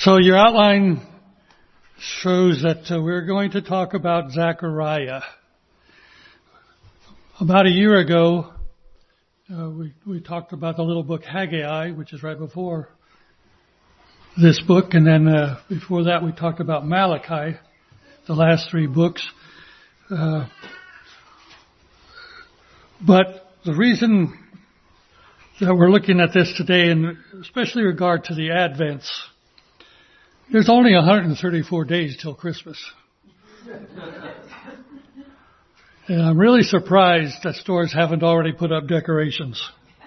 So your outline shows that we're going to talk about Zechariah. About a year ago, we talked about the little book Haggai, which is right before this book, and then before that we talked about Malachi, the last three books. But the reason that we're looking at this today, and especially in regard to the Advents, there's only 134 days till Christmas. And I'm really surprised that stores haven't already put up decorations.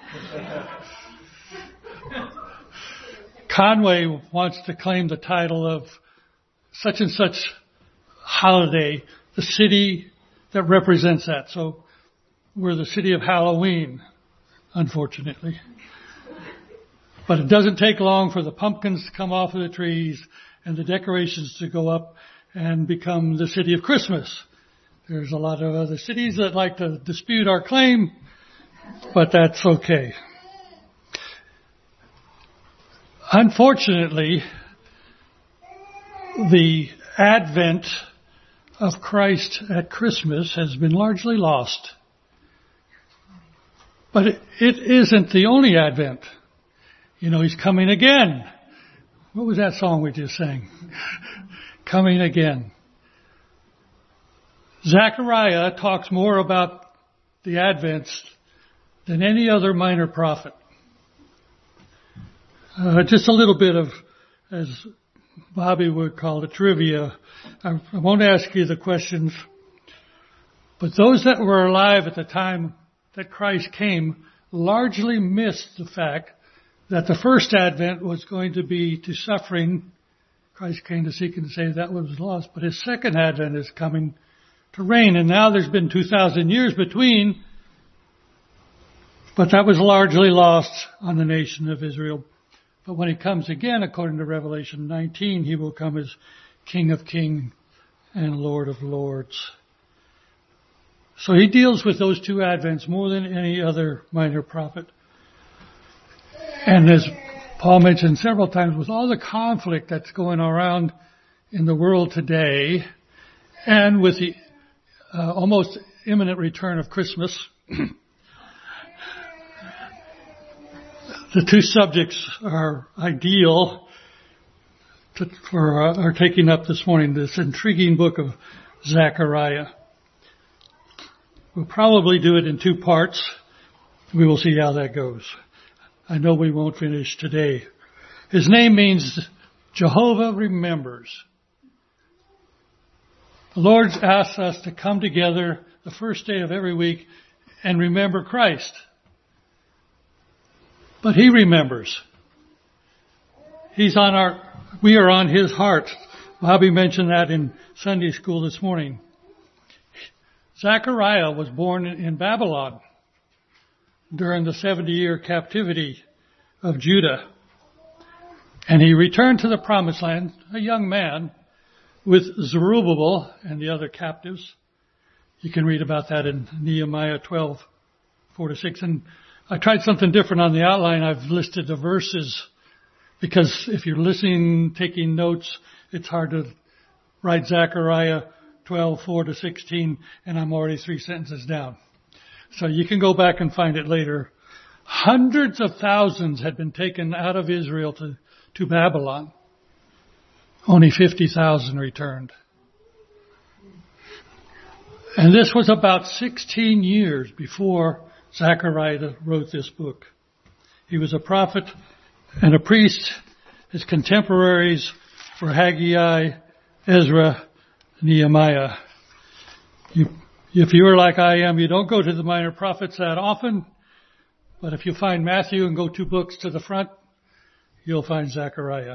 Conway wants to claim the title of such and such holiday, the city that represents that. So we're the city of Halloween, unfortunately. But it doesn't take long for the pumpkins to come off of the trees and the decorations to go up and become the city of Christmas. There's a lot of other cities that like to dispute our claim, but that's okay. Unfortunately, the advent of Christ at Christmas has been largely lost. But it isn't the only advent. You know, He's coming again. What was that song we just sang? Coming again. Zechariah talks more about the Advents than any other minor prophet. Just a little bit of, as Bobby would call it, trivia. I won't ask you the questions, but those that were alive at the time that Christ came largely missed the fact that the first advent was going to be to suffering. Christ came to seek and to save that was lost, but His second advent is coming to reign. And now there's been 2,000 years between, but that was largely lost on the nation of Israel. But when He comes again, according to Revelation 19, He will come as King of Kings and Lord of Lords. So He deals with those two advents more than any other minor prophet. And as Paul mentioned several times, with all the conflict that's going around in the world today, and with the almost imminent return of Christmas, the two subjects are ideal for taking up this morning, this intriguing book of Zechariah. We'll probably do it in two parts. We will see how that goes. I know we won't finish today. His name means Jehovah remembers. The Lord asks us to come together the first day of every week and remember Christ. But He remembers. We are on His heart. Bobby mentioned that in Sunday school this morning. Zechariah was born in Babylon during the 70-year captivity of Judah. And he returned to the promised land, a young man, with Zerubbabel and the other captives. You can read about that in Nehemiah 12, 4-6. And I tried something different on the outline. I've listed the verses because if you're listening, taking notes, it's hard to write Zechariah 12, 4-16, and I'm already 3 sentences down. So you can go back and find it later. Hundreds of thousands had been taken out of Israel to Babylon. Only 50,000 returned. And this was about 16 years before Zechariah wrote this book. He was a prophet and a priest. His contemporaries were Haggai, Ezra, Nehemiah. If you are like I am, you don't go to the minor prophets that often. But if you find Matthew and go 2 books to the front, you'll find Zechariah.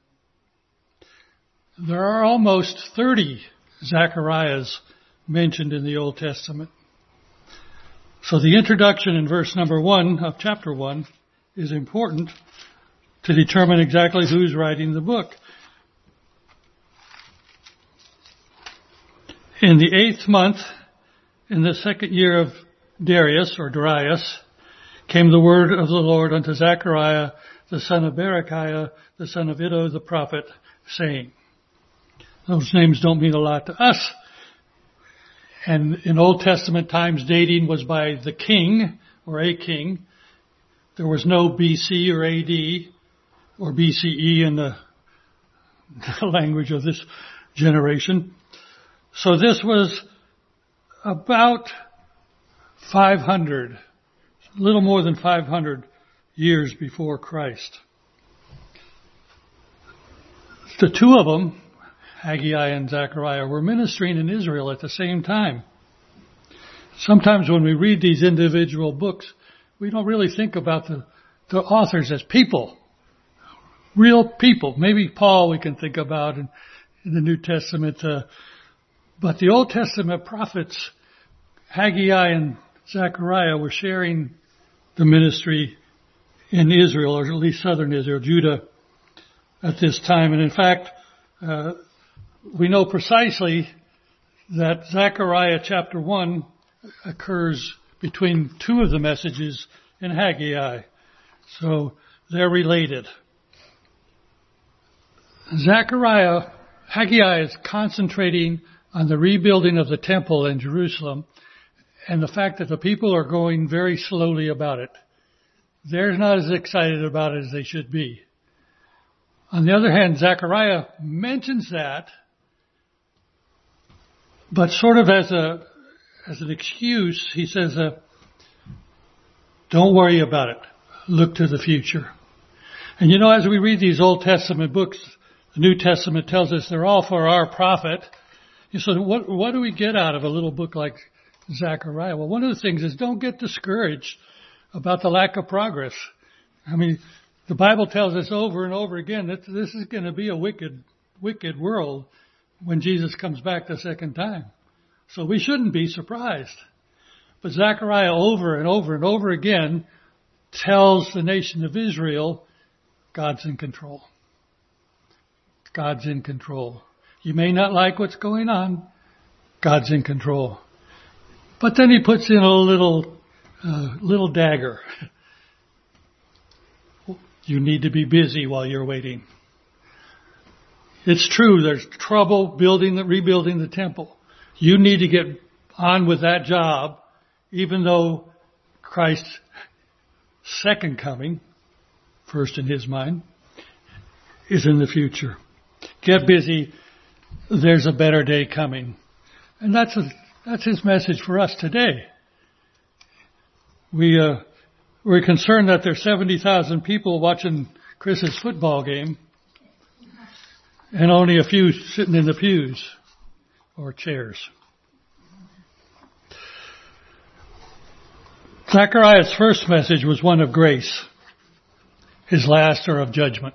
There are almost 30 Zechariahs mentioned in the Old Testament. So the introduction in verse number 1 of chapter 1 is important to determine exactly who's writing the book. In the 8th month, in the 2nd year of Darius, came the word of the Lord unto Zechariah, the son of Berechiah, the son of Iddo the prophet, saying. Those names don't mean a lot to us. And in Old Testament times, dating was by the king or a king. There was no BC or AD or BCE in the language of this generation. So this was about 500, a little more than 500 years before Christ. The two of them, Haggai and Zechariah, were ministering in Israel at the same time. Sometimes when we read these individual books, we don't really think about the authors as people, real people. Maybe Paul we can think about in the New Testament, but the Old Testament prophets, Haggai and Zechariah, were sharing the ministry in Israel, or at least southern Israel, Judah, at this time. And in fact, we know precisely that Zechariah chapter 1 occurs between two of the messages in Haggai. So they're related. Haggai is concentrating on the rebuilding of the temple in Jerusalem and the fact that the people are going very slowly about it. They're not as excited about it as they should be. On the other hand, Zechariah mentions that, but sort of as an excuse, he says, don't worry about it. Look to the future. And as we read these Old Testament books, the New Testament tells us they're all for our profit. So what do we get out of a little book like Zechariah? Well, one of the things is don't get discouraged about the lack of progress. I mean, the Bible tells us over and over again that this is going to be a wicked world when Jesus comes back the second time. So we shouldn't be surprised. But Zechariah over and over and over again tells the nation of Israel, God's in control. God's in control. You may not like what's going on. God's in control. But then he puts in a little dagger. You need to be busy while you're waiting. It's true, there's trouble rebuilding the temple. You need to get on with that job, even though Christ's second coming, first in his mind, is in the future. Get busy. There's a better day coming. And that's his message for us today. We're concerned that there's 70,000 people watching Chris's football game and only a few sitting in the pews or chairs. Zechariah's first message was one of grace. His last are of judgment.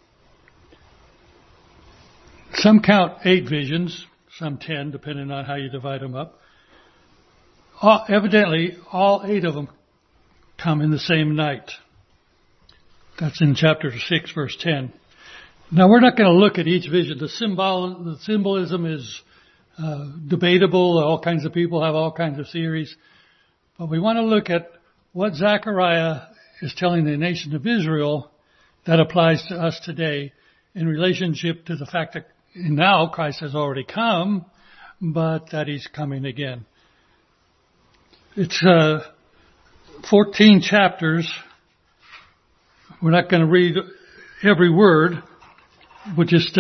Some count 8 visions, some 10, depending on how you divide them up. Evidently, all 8 of them come in the same night. That's in chapter 6, verse 10. Now, we're not going to look at each vision. The symbolism is debatable. All kinds of people have all kinds of theories. But we want to look at what Zechariah is telling the nation of Israel that applies to us today in relationship to the fact that now Christ has already come, but that he's coming again. It's 14 chapters. We're not going to read every word. We'll just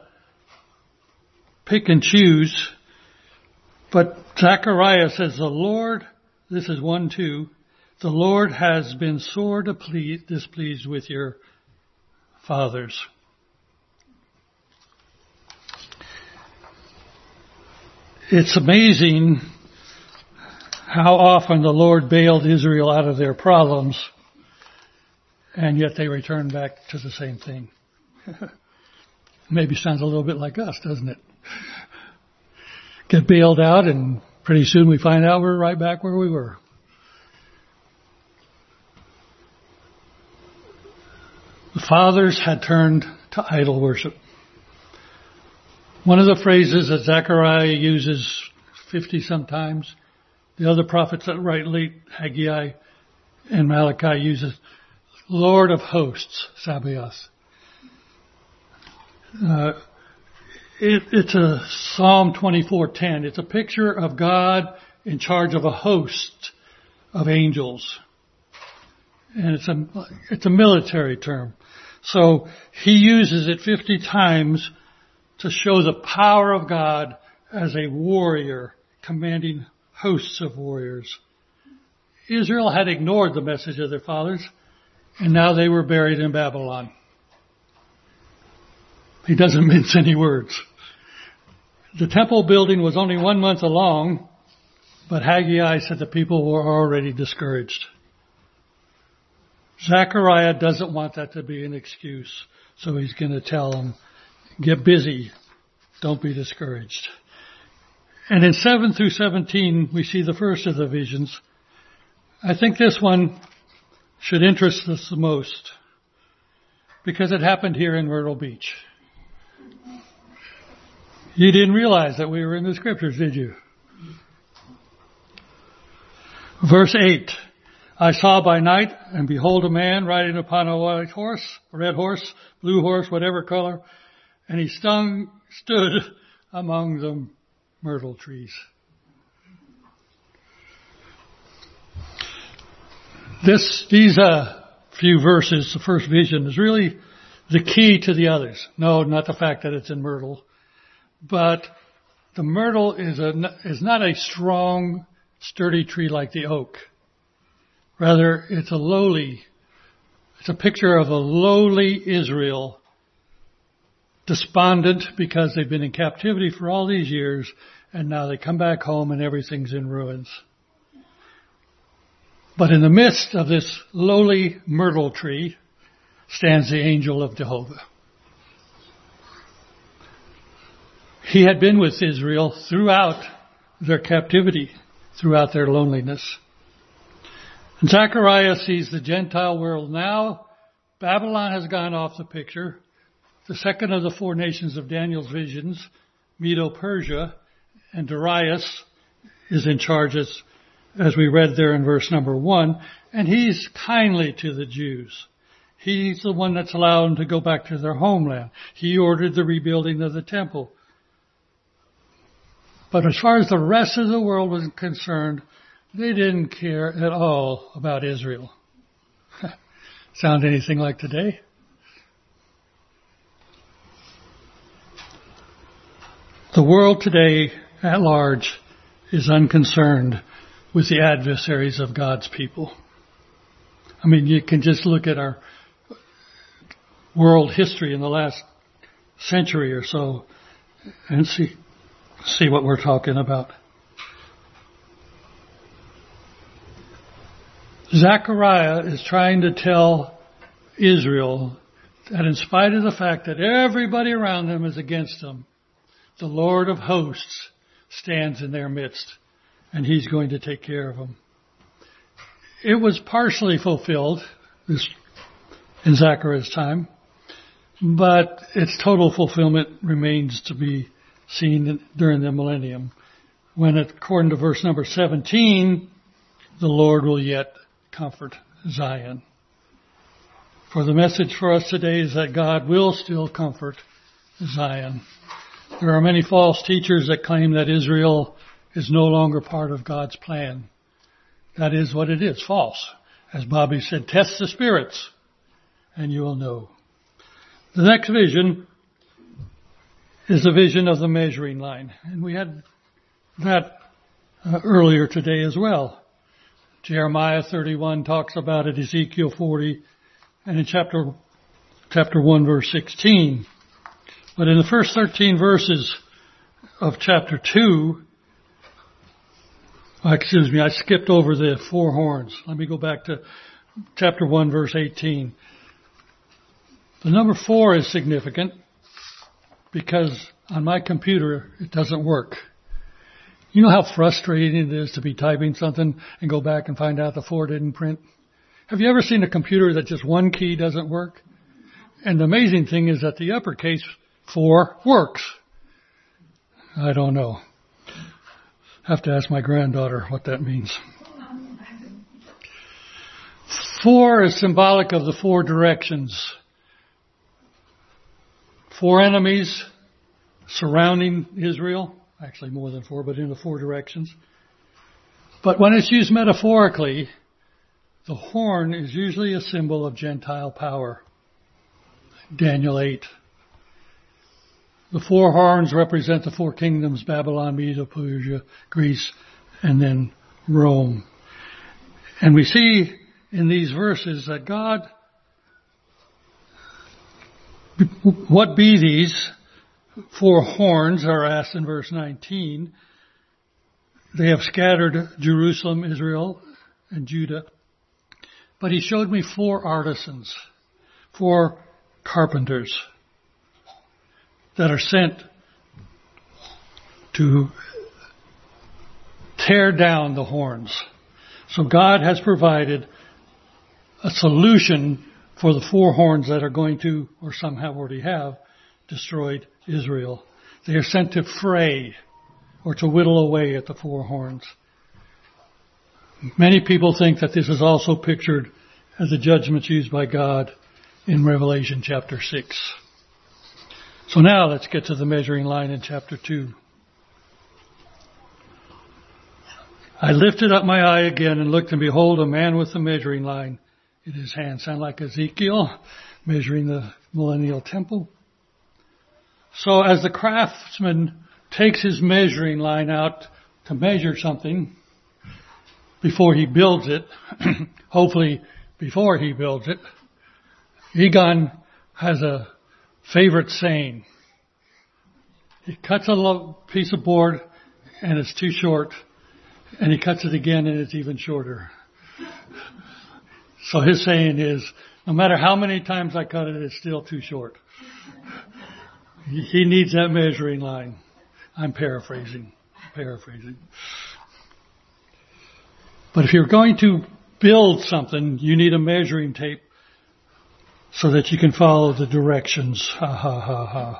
pick and choose. But Zechariah says, the Lord, this is 1:2, the Lord has been sore displeased with your fathers. It's amazing how often the Lord bailed Israel out of their problems, and yet they return back to the same thing. Maybe sounds a little bit like us, doesn't it? Get bailed out, and pretty soon we find out we're right back where we were. The fathers had turned to idol worship. One of the phrases that Zechariah uses 50 sometimes, the other prophets that write late, Haggai and Malachi, uses Lord of hosts, Sabaoth. It's a Psalm 24:10. It's a picture of God in charge of a host of angels. And it's a military term. So he uses it 50 times to show the power of God as a warrior commanding hosts of warriors. Israel had ignored the message of their fathers, and now they were buried in Babylon. He doesn't mince any words. The temple building was only 1 month along, but Haggai said the people were already discouraged. Zechariah doesn't want that to be an excuse, so he's going to tell them, get busy, don't be discouraged. And in 7 through 17, we see the first of the visions. I think this one should interest us the most because it happened here in Myrtle Beach. You didn't realize that we were in the scriptures, did you? Verse 8, I saw by night, and behold a man riding upon a white horse, a red horse, blue horse, whatever color, and he stood among the myrtle trees. These few verses, the first vision, is really the key to the others. No, not the fact that it's in myrtle, but the myrtle is not a strong, sturdy tree like the oak. Rather, it's a picture of a lowly Israel, despondent because they've been in captivity for all these years, and now they come back home and everything's in ruins. But in the midst of this lowly myrtle tree stands the angel of Jehovah. He had been with Israel throughout their captivity, throughout their loneliness. And Zechariah sees the Gentile world now. Babylon has gone off the picture. The second of the four nations of Daniel's visions, Medo-Persia, and Darius is in charge as we read there in verse number 1, and he's kindly to the Jews. He's the one that's allowed them to go back to their homeland. He ordered the rebuilding of the temple. But as far as the rest of the world was concerned, they didn't care at all about Israel. Sound anything like today? The world today at large is unconcerned with the adversaries of God's people. I mean, you can just look at our world history in the last century or so and see what we're talking about. Zechariah is trying to tell Israel that in spite of the fact that everybody around them is against them, the Lord of hosts stands in their midst, and he's going to take care of them. It was partially fulfilled in Zechariah's time, but its total fulfillment remains to be seen during the millennium, when, according to verse number 17, the Lord will yet comfort Zion. For the message for us today is that God will still comfort Zion. There are many false teachers that claim that Israel is no longer part of God's plan. That is what it is, false. As Bobby said, test the spirits and you will know. The next vision is the vision of the measuring line. And we had that earlier today as well. Jeremiah 31 talks about it, Ezekiel 40, and in chapter 1, verse 16. But in the first 13 verses of chapter 2, I skipped over the four horns. Let me go back to chapter 1, verse 18. The number 4 is significant because on my computer it doesn't work. You know how frustrating it is to be typing something and go back and find out the 4 didn't print? Have you ever seen a computer that just one key doesn't work? And the amazing thing is that the uppercase 4 works. I don't know. Have to ask my granddaughter what that means. 4 is symbolic of the 4 directions. 4 enemies surrounding Israel. Actually more than 4, but in the 4 directions. But when it's used metaphorically, the horn is usually a symbol of Gentile power. Daniel 8. The 4 horns represent the 4 kingdoms: Babylon, Media, Persia, Greece, and then Rome. And we see in these verses that God, what be these 4 horns are asked in verse 19. They have scattered Jerusalem, Israel, and Judah. But he showed me 4 artisans, 4 carpenters that are sent to tear down the horns. So God has provided a solution for the 4 horns that are going to, or some have already have, destroyed Israel. They are sent to fray or to whittle away at the 4 horns. Many people think that this is also pictured as the judgments used by God in Revelation chapter 6. So now let's get to the measuring line in chapter 2. I lifted up my eye again and looked, and behold, a man with a measuring line in his hand. Sound like Ezekiel measuring the millennial temple. So as the craftsman takes his measuring line out to measure something before he builds it, hopefully before he builds it, Egon has a favorite saying. He cuts a little piece of board and it's too short, and he cuts it again and it's even shorter. So his saying is, no matter how many times I cut it, it's still too short. He needs that measuring line. I'm paraphrasing. But if you're going to build something, you need a measuring tape so that you can follow the directions. Ha ha ha ha.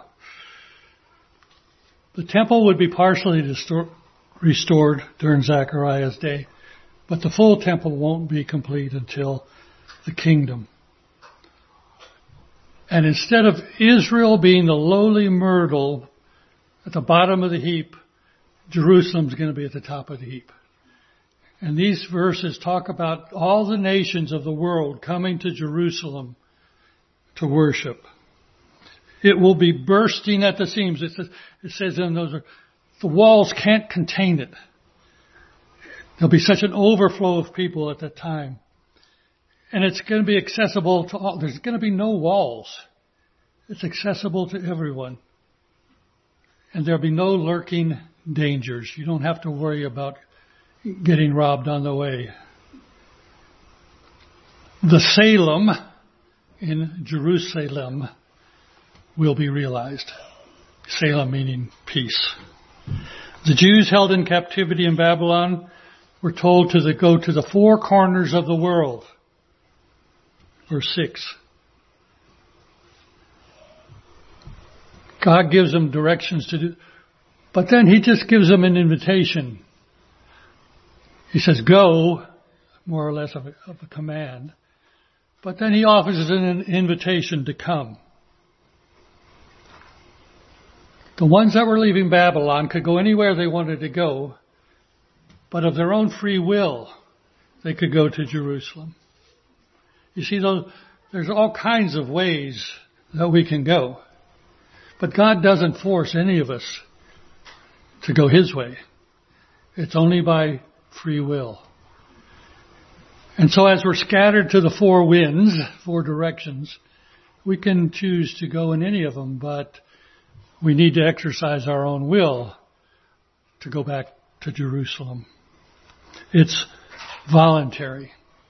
The temple would be partially restored during Zechariah's day, but the full temple won't be complete until the kingdom. And instead of Israel being the lowly myrtle at the bottom of the heap, Jerusalem's going to be at the top of the heap. And these verses talk about all the nations of the world coming to Jerusalem to worship. It will be bursting at the seams. It says in those, the walls can't contain it. There'll be such an overflow of people at that time. And it's going to be accessible to all. There's going to be no walls. It's accessible to everyone. And there'll be no lurking dangers. You don't have to worry about getting robbed on the way. The Salem in Jerusalem will be realized. Salem meaning peace. The Jews held in captivity in Babylon were told to go to the 4 corners of the world. Verse 6. God gives them directions to do, but then He just gives them an invitation. He says, go, more or less of a command, but then He offers an invitation to come. The ones that were leaving Babylon could go anywhere they wanted to go, but of their own free will, they could go to Jerusalem. You see, there's all kinds of ways that we can go. But God doesn't force any of us to go His way. It's only by free will. And so as we're scattered to the 4 winds, 4 directions, we can choose to go in any of them, but we need to exercise our own will to go back to Jerusalem. It's voluntary.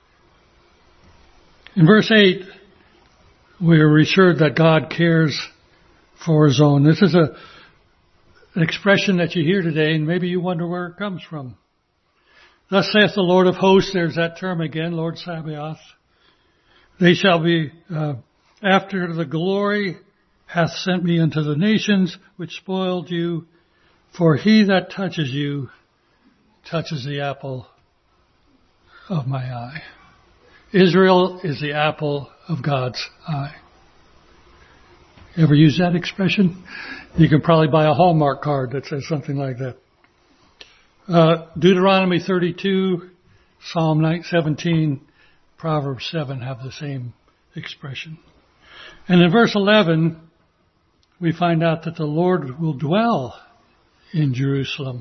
In verse 8, we are assured that God cares for His own. This is an expression that you hear today, and maybe you wonder where it comes from. Thus saith the Lord of hosts, there's that term again, Lord Sabaoth. They shall be, after the glory hath sent me unto the nations which spoiled you, for he that touches you touches the apple of my eye. Israel is the apple of God's eye. Ever use that expression? You can probably buy a Hallmark card that says something like that. Deuteronomy 32, Psalm 17, Proverbs 7 have the same expression. And in verse 11, we find out that the Lord will dwell in Jerusalem.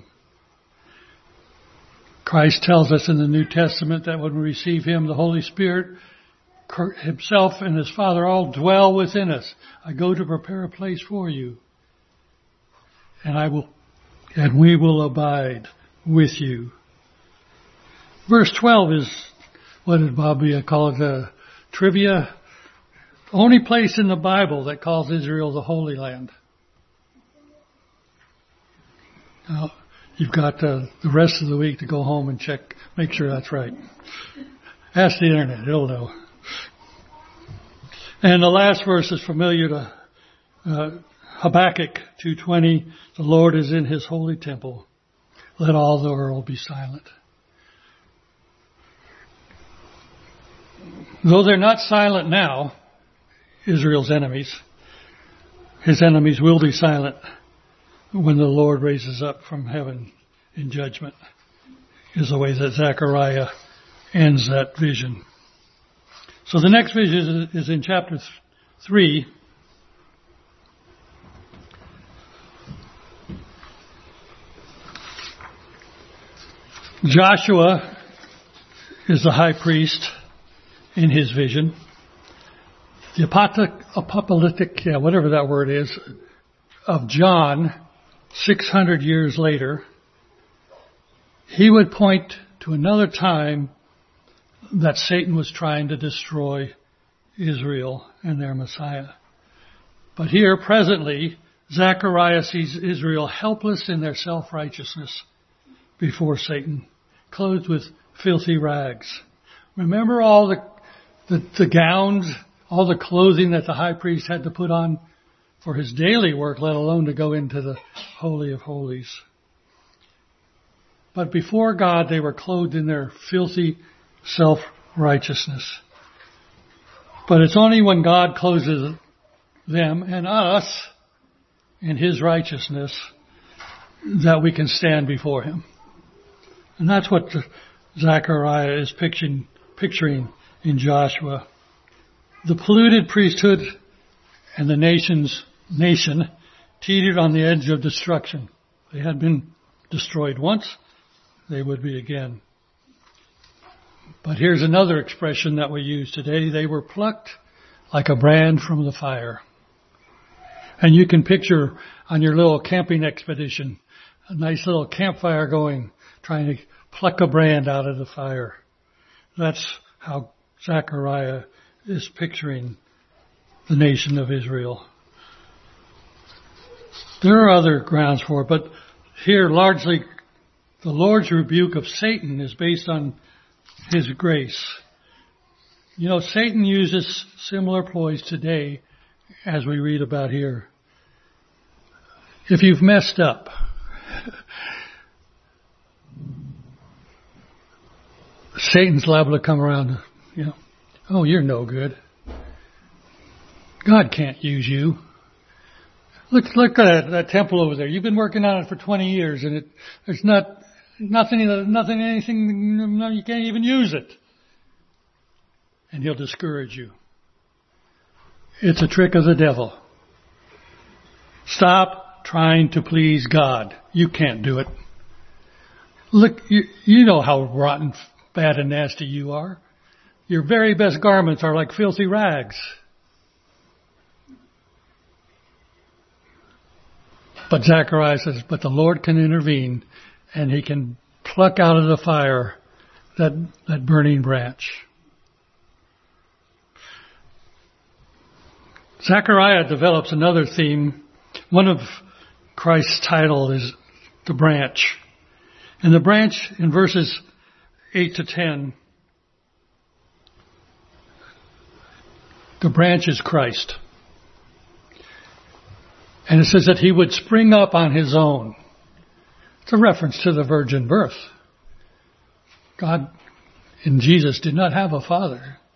Christ tells us in the New Testament that when we receive Him, the Holy Spirit Himself and His Father all dwell within us. I go to prepare a place for you, and we will abide with you. Verse 12 is, what did Bobby call it, the trivia? The only place in the Bible that calls Israel the Holy Land. Now, you've got the rest of the week to go home and check, make sure that's right. Ask the internet, it'll know. And the last verse is familiar to Habakkuk 2:20. The Lord is in His holy temple. Let all the world be silent. Though they're not silent now, Israel's enemies, His enemies will be silent when the Lord raises up from heaven in judgment, is the way that Zechariah ends that vision. So the next vision is in chapter 3. Joshua is the high priest in his vision. The apocalyptic, whatever that word is, of John, 600 years later, he would point to another time that Satan was trying to destroy Israel and their Messiah. But here, presently, Zechariah sees Israel helpless in their self-righteousness before Satan, clothed with filthy rags. Remember all the gowns, all the clothing that the high priest had to put on for his daily work, let alone to go into the Holy of Holies. But before God, they were clothed in their filthy self-righteousness. But it's only when God clothes them and us in His righteousness that we can stand before Him. And that's what Zechariah is picturing in Joshua. The polluted priesthood and the nation teetered on the edge of destruction. They had been destroyed once, they would be again. But here's another expression that we use today. They were plucked like a brand from the fire. And you can picture on your little camping expedition, a nice little campfire going, trying to pluck a brand out of the fire. That's how Zechariah is picturing the nation of Israel. There are other grounds for it, but here largely the Lord's rebuke of Satan is based on His grace. You know, Satan uses similar ploys today as we read about here. If you've messed up, Satan's liable to come around, oh, you're no good. God can't use you. Look at that temple over there. You've been working on it for 20 years and there's nothing, you can't even use it. And he'll discourage you. It's a trick of the devil. Stop trying to please God. You can't do it. Look, you know how rotten, bad and nasty you are. Your very best garments are like filthy rags. But Zechariah says, but the Lord can intervene and He can pluck out of the fire that burning branch. Zechariah develops another theme. One of Christ's title is the branch. And the branch in verses 8 to 10, the branch is Christ. And it says that He would spring up on His own. It's a reference to the virgin birth. God in Jesus did not have a father.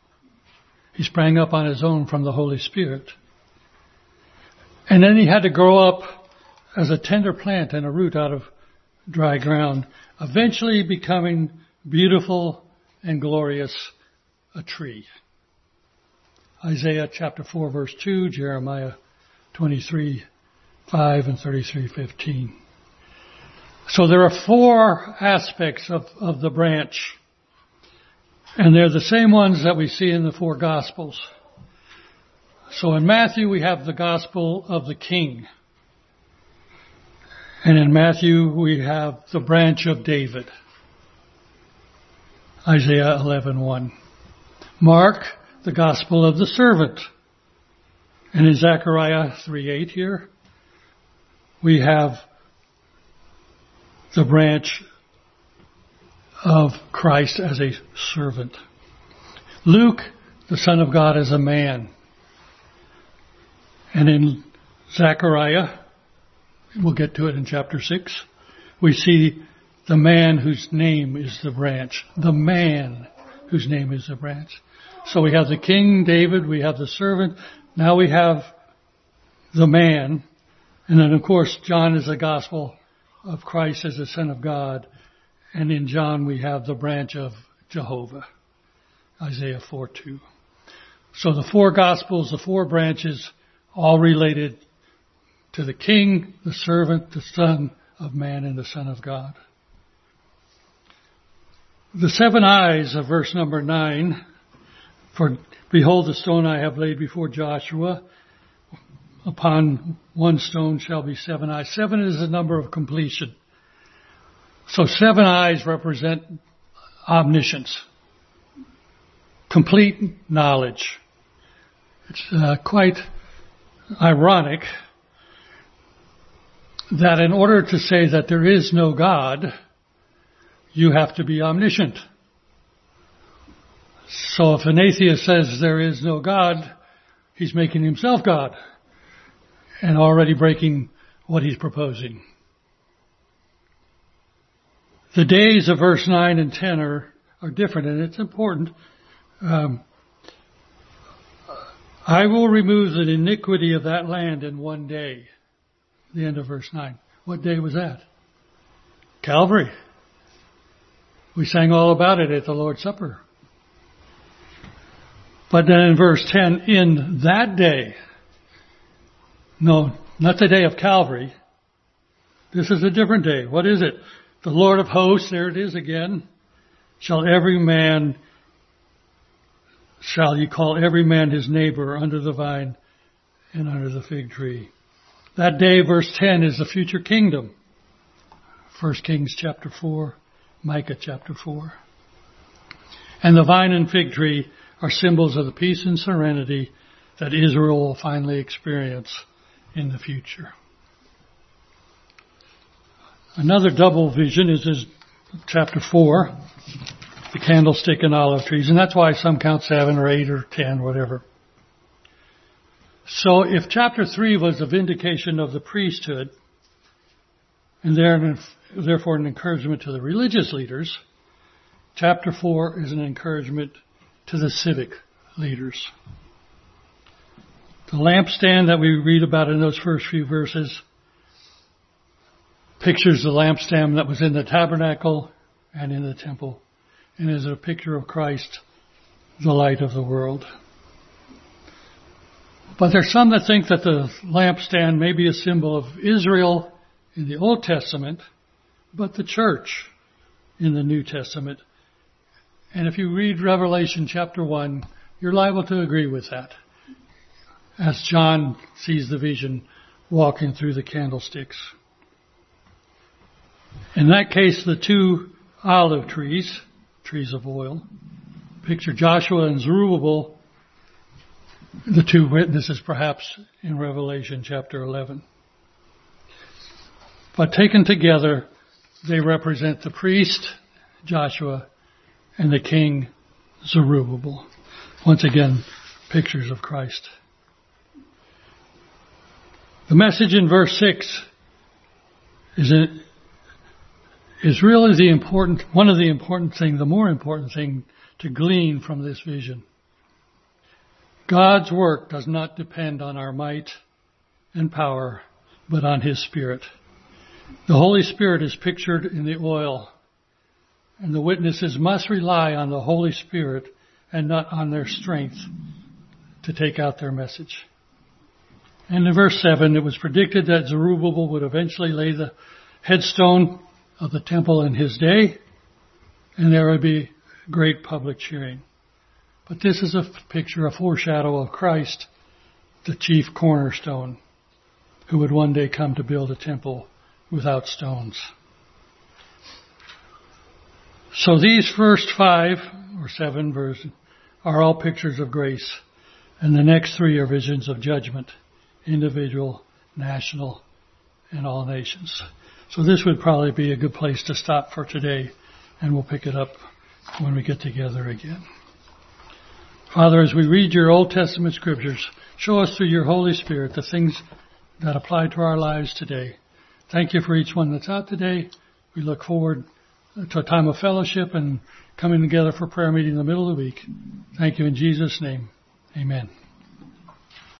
He sprang up on his own from the Holy Spirit. And then he had to grow up as a tender plant and a root out of dry ground, eventually becoming beautiful and glorious, a tree. Isaiah chapter 4 verse 2, Jeremiah 23:5 and 33:15. So there are four aspects of the branch, and they're the same ones that we see in the four Gospels. So in Matthew we have the Gospel of the King. And in Matthew we have the branch of David. Isaiah 11:1. Mark, the Gospel of the servant. And in Zechariah 3:8 here, we have the branch of Christ as a servant. Luke, the Son of God as a man. And in Zechariah, we'll get to it in chapter 6, we see the man whose name is the branch. The man whose name is the branch. So we have the King David, we have the servant, now we have the man, and then of course John is the gospel of Christ as the Son of God, and in John we have the branch of Jehovah, Isaiah 4:2. So the four gospels, the four branches, all related to the King, the servant, the Son of Man, and the Son of God. The 7 eyes of verse number 9, for behold the stone I have laid before Joshua, upon one stone shall be 7 eyes. 7 is the number of completion. So 7 eyes represent omniscience, complete knowledge. It's quite ironic that in order to say that there is no God, you have to be omniscient. So if an atheist says there is no God, he's making himself God and already breaking what he's proposing. The days of verse 9 and 10 are different, and it's important. I will remove the iniquity of that land in one day. The end of verse 9. What day was that? Calvary. We sang all about it at the Lord's Supper. But then in verse 10, in that day, no, not the day of Calvary. This is a different day. What is it? The Lord of hosts, there it is again. Shall you call every man his neighbor under the vine and under the fig tree. That day, verse 10, is the future kingdom. 1 Kings chapter 4, Micah chapter 4. And the vine and fig tree are symbols of the peace and serenity that Israel will finally experience in the future. Another double vision is chapter 4, the candlestick and olive trees, and that's why some count 7 or 8 or 10, whatever. So if chapter 3 was a vindication of the priesthood, and therefore an encouragement to the religious leaders, chapter 4 is an encouragement to the civic leaders. The lampstand that we read about in those first few verses pictures the lampstand that was in the tabernacle and in the temple, and is a picture of Christ, the light of the world. But there's some that think that the lampstand may be a symbol of Israel in the Old Testament, but the church in the New Testament. And if you read Revelation chapter 1, you're liable to agree with that, as John sees the vision walking through the candlesticks. In that case, the 2 olive trees, trees of oil, picture Joshua and Zerubbabel, the 2 witnesses perhaps in Revelation chapter 11. But taken together, they represent the priest, Joshua, and the king, Zerubbabel. Once again, pictures of Christ. The message in verse 6 is really the more important thing to glean from this vision. God's work does not depend on our might and power, but on His Spirit. The Holy Spirit is pictured in the oil, and the witnesses must rely on the Holy Spirit and not on their strength to take out their message. And in verse 7, it was predicted that Zerubbabel would eventually lay the headstone of the temple in his day, and there would be great public cheering. But this is a picture, a foreshadow of Christ, the chief cornerstone, who would one day come to build a temple without stones. So these first 5 or 7 verses are all pictures of grace, and the next 3 are visions of judgment, individual, national, and all nations. So this would probably be a good place to stop for today, and we'll pick it up when we get together again. Father, as we read your Old Testament scriptures, show us through your Holy Spirit the things that apply to our lives today. Thank you for each one that's out today. We look forward to a time of fellowship and coming together for prayer meeting in the middle of the week. Thank you in Jesus' name. Amen.